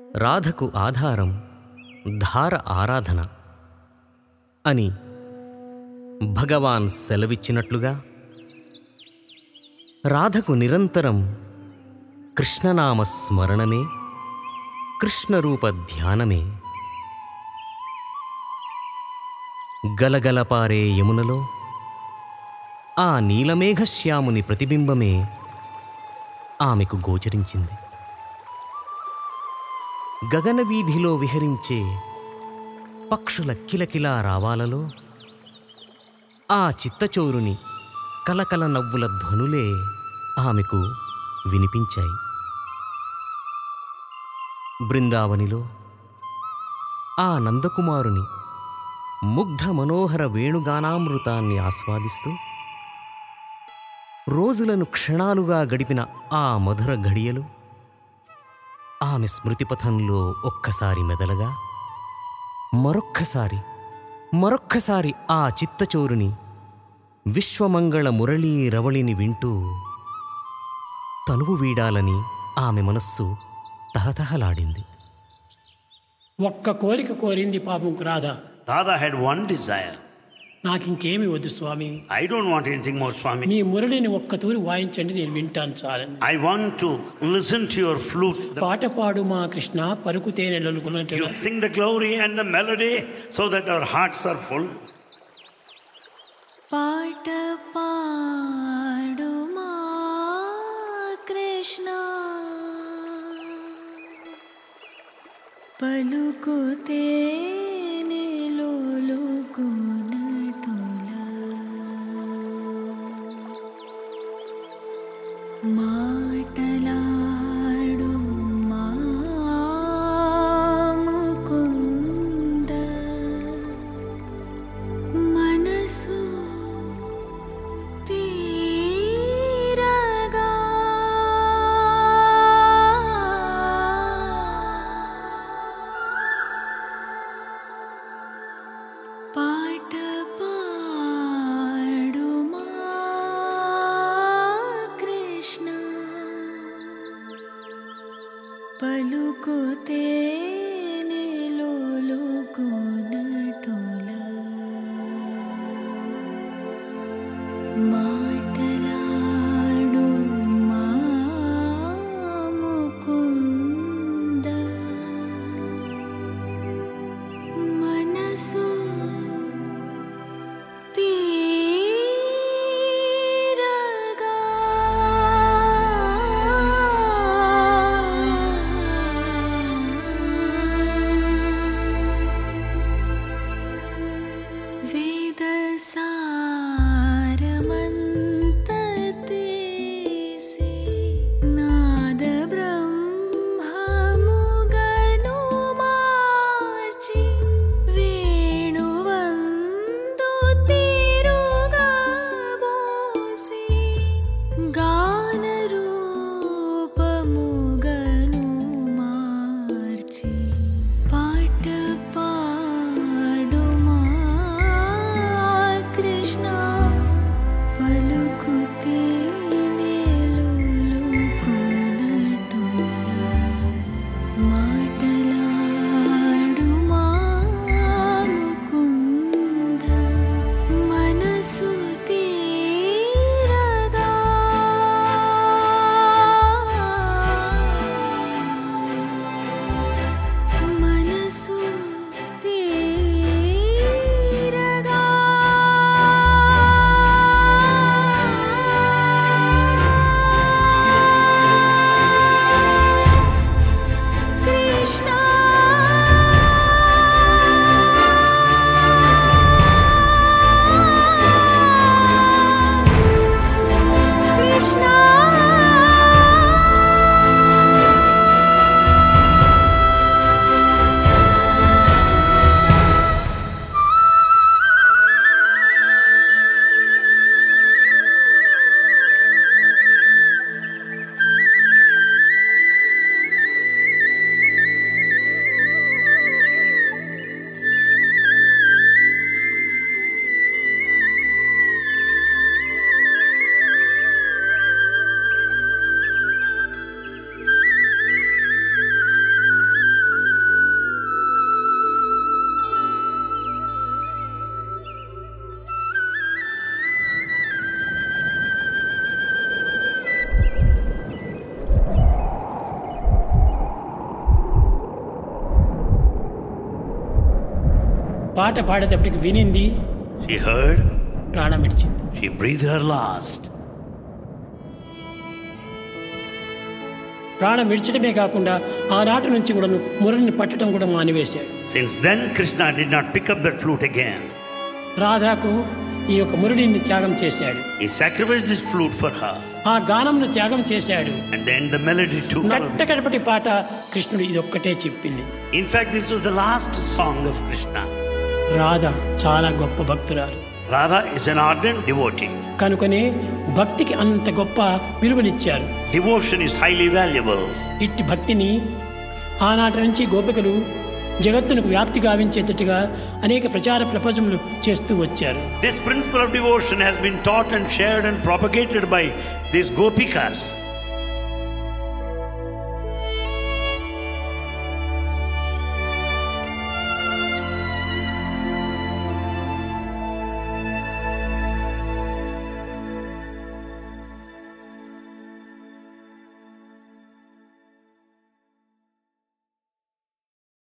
రాధకు ఆధారం ధార ఆరాధన అని భగవాన్ సెలవిచ్చినట్లుగా రాధకు నిరంతరం కృష్ణనామ స్మరణమే, కృష్ణరూప ధ్యానమే. గలగలపారే యమునలో ఆ నీలమేఘశ్యాముని ప్రతిబింబమే ఆమెకు గోచరించింది. గగనవీధిలో విహరించే పక్షుల కిలకిలా రావాలలో ఆ చిత్తచోరుని కలకల నవ్వుల ధ్వనులే ఆమెకు వినిపించాయి. బృందావనిలో ఆ నందకుమారుని ముగ్ధ మనోహర వేణుగానామృతాన్ని ఆస్వాదిస్తూ రోజులను క్షణాలుగా గడిపిన ఆ మధుర ఘడియలు ఆమె స్మృతిపథంలో ఒక్కసారి మెదలగా మరొక్కసారి ఆ చిత్తచోరుని విశ్వమంగళ మురళీ రవళిని వింటూ తనువు వీడాలని ఆమె మనస్సు తహతహలాడింది. ఒక్క కోరిక కోరింది పాపం Radha. Radha had one desire. నాకింకేమి వద్దు స్వామి. I don't want anything more, Swami. మీ మురళిని ఒక్క తూరి వాయించండి, నేను వింటాను చాలని. I want to listen to your flute. పాట పాడు మా Krishna పలుకుతే నెలలుకున్నట్టు. You sing the glory and the melody so that our hearts are full. పాట పాడు మా కృష్ణ పలుకుతే మాటలాడు మా ముకుంద మనసు తీరగా పాట పాడు మా కృష్ణ పలుకుతే నిలులుకునటుల మాటలాడు మా ముకుంద మనసు తీరగా వేదసారమంత తీసి నాద బ్రహ్మముగను మార్చి వేణువందు తీరుగా బోసి గానరూపముగను మార్చి పాట పాడు మా కృష్ణ పలుకుతే నిలులుకునటుల మాటలాడు మా ముకుంద మనసు తీరగా పాట పాడేటప్పటికి వినింది, She heard, ప్రాణం విడిచింది. she breathed her last. ప్రాణం విడిచడమే కాకుండా ఆనాటి నుంచి కూడా మురళిని పట్టడం కూడా మానివేశాడు. Since then, Krishna did not pick up that flute again. రాధాకు ఈ యొక్క మురళిని త్యాగం చేశాడు. He sacrificed his flute for her. ఆ గానంను త్యాగం చేశాడు. And then the melody too. కట్టకడపటి పాట కృష్ణుడు ఇదొక్కటే చెప్పింది. In fact, this was the last song of Krishna. Radha చాలా గొప్ప భక్తురాలు. Radha is an ardent devotee. కనుకనే భక్తికి అంత గొప్ప విలువనిచ్చారు. Devotion is highly valuable. ఇట్టి భక్తిని ఆనాటి నుంచి గోపికలు జగత్తునకు వ్యాప్తి గావించేటట్టుగా అనేక ప్రచార ప్రపంచములు చేస్తూ వచ్చారు. This principle of devotion has been taught and shared and propagated by these gopikas.